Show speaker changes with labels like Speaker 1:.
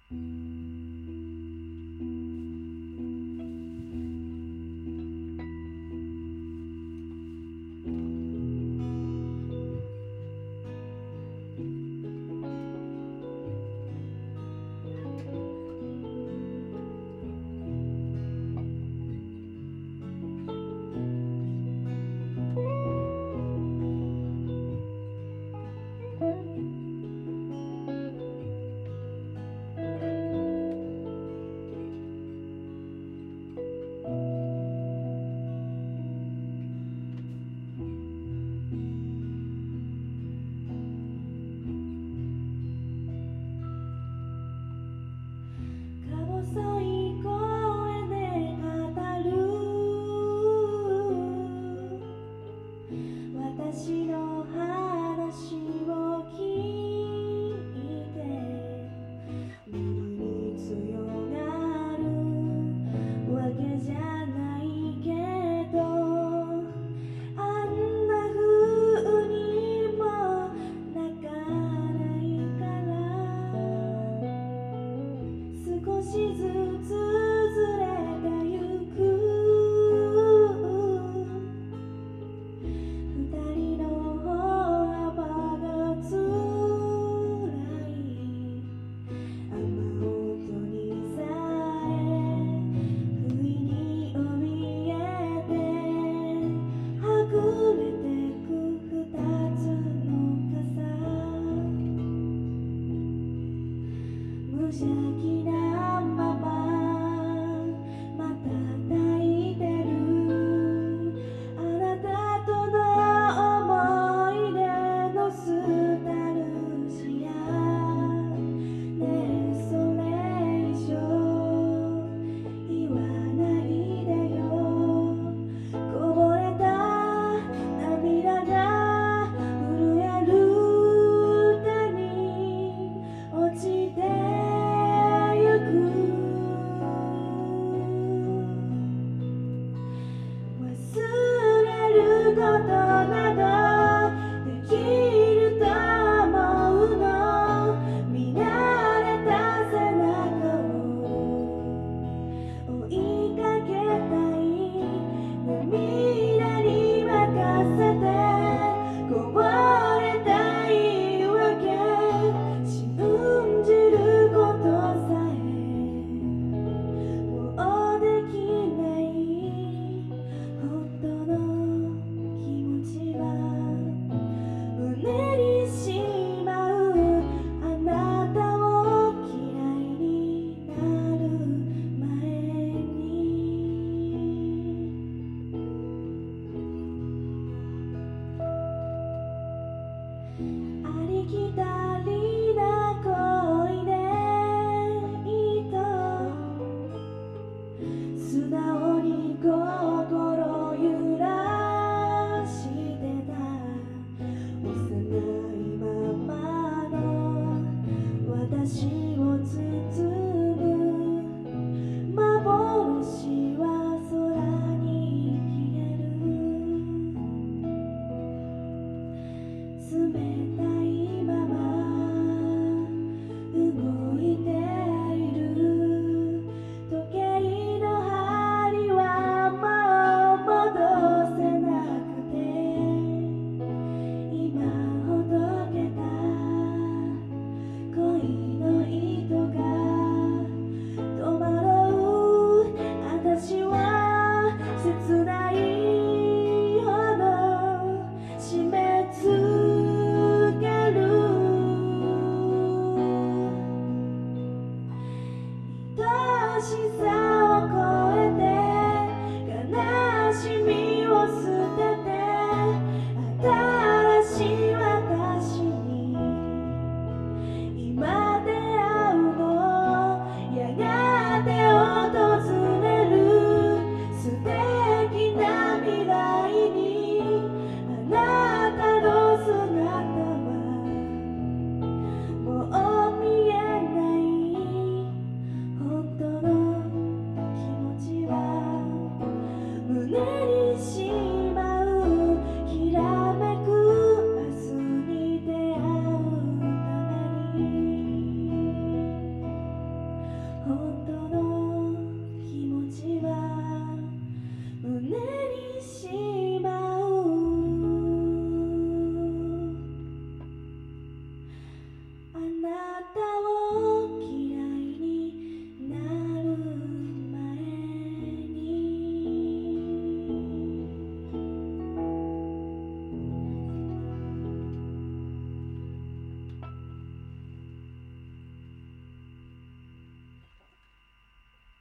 Speaker 1: 細い声で語る私の話を聞いて無理に強がるわけじゃないけどあんな風にも泣かないから少しずつずれてゆく二人の歩幅がつらい雨音にさえ不意に怯えてはぐれてく二つの傘無邪気なまままた抱いてるあなたとの思い出のスタルジアねえそれ以上言わないでよこぼれた涙が震える手に落ちて忘れることなどできると思うの見慣れた背中を追いかけたい涙に任せてこぼれたいわけ信じることさえもうできない本当の気持ちは胸にしまうあなたを嫌いになる前にありきたりな恋でいいと素直に心揺らしてた幼いままの私を包む幻は空に消える冷たいまま動いている時計の針はもう戻せなくて今ほどけた恋の糸が戸惑う私は切ないほど締め付ける愛しさ